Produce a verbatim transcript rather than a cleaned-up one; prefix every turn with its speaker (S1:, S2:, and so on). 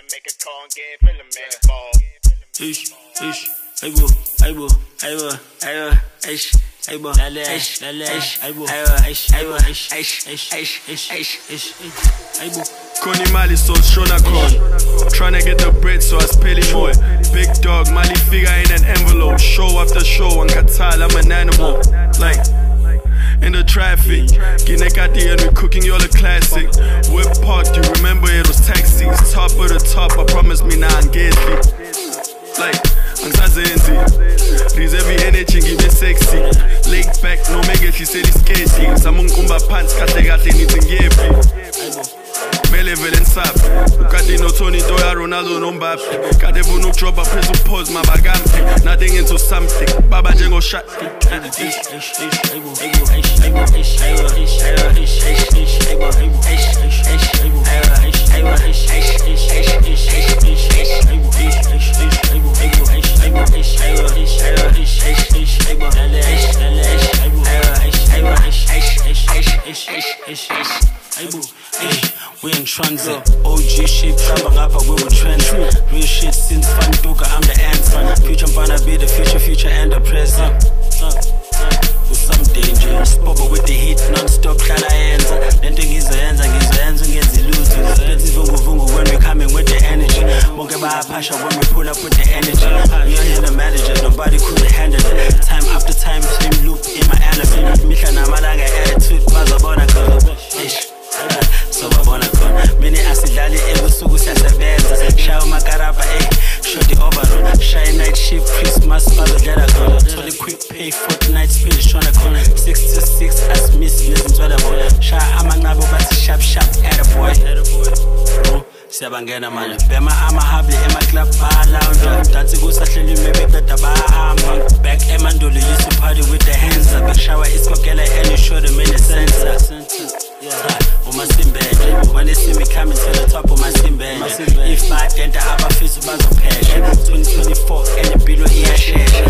S1: to make a call and get feeling man involved.
S2: Ish, ish, aibo, aibo, aibo, aibo, ish, aibo, ish, ish, aibo, ish, aibo, ish, ish, ish, ish, ish, ish, ish, aibo.
S3: Koni Mali so Shona Con. Tryna get the bread so I spell more. Big dog, Mali figure in an envelope. Show after show on Katal, I'm an animal. Like in the traffic, Ginekati and we cooking y'all a classic. Whip parked, you remember it was taxis. Top of the top, I promise me now I'm getting. Like, angisazenzi Reserve energy ngibe sexy. Leg back, no mega she said it's sketchy. Samunkumba pants, kahle kahle nithi ngiyephi. Mele vele nsaphi ukade no Tony Doya Ronaldo no Mbappe. Kade vuna ukudropa phezu pause mabakampi. Nothing into something, baba njengo shot.
S2: We in transit, O G shit, tramba ngapha we were transit. Real shit since Fanduka, I'm the answer. Future mfana be the future, future and the present. With some danger, spobber with the heat, non-stop, hlala yenza. Lento ngizoyenza, ngizoyenza ungenzi lutho. Spreads vungu vungu when we coming with the energy. Bonke bayapasha when we pull up with the energy. We are here the manager, nobody could handle it. Time after time, same loop in my elephant. Mihla namalanga attitude, bazabona khona. Ish. So babona khona mini asidlali ebusuku siyasebenza shaya makarapa eh shoti overall shaya night shift Christmas bazodlala khona thole quick pay fortnight spill shona khona six to six as miss nezinzwela bona shaya amanqabo bathi sharp sharp at a boy bro siyabangena manje bema amahable ema club bar lounge dance kusahleli maybe better bahamba back emandulo used to party with the hands up shower isikokela any short a minute center yeah uma simbele when they see me coming to the top of my simbele if my denta abafisa bazophesha twenty twenty-four and below iyashesha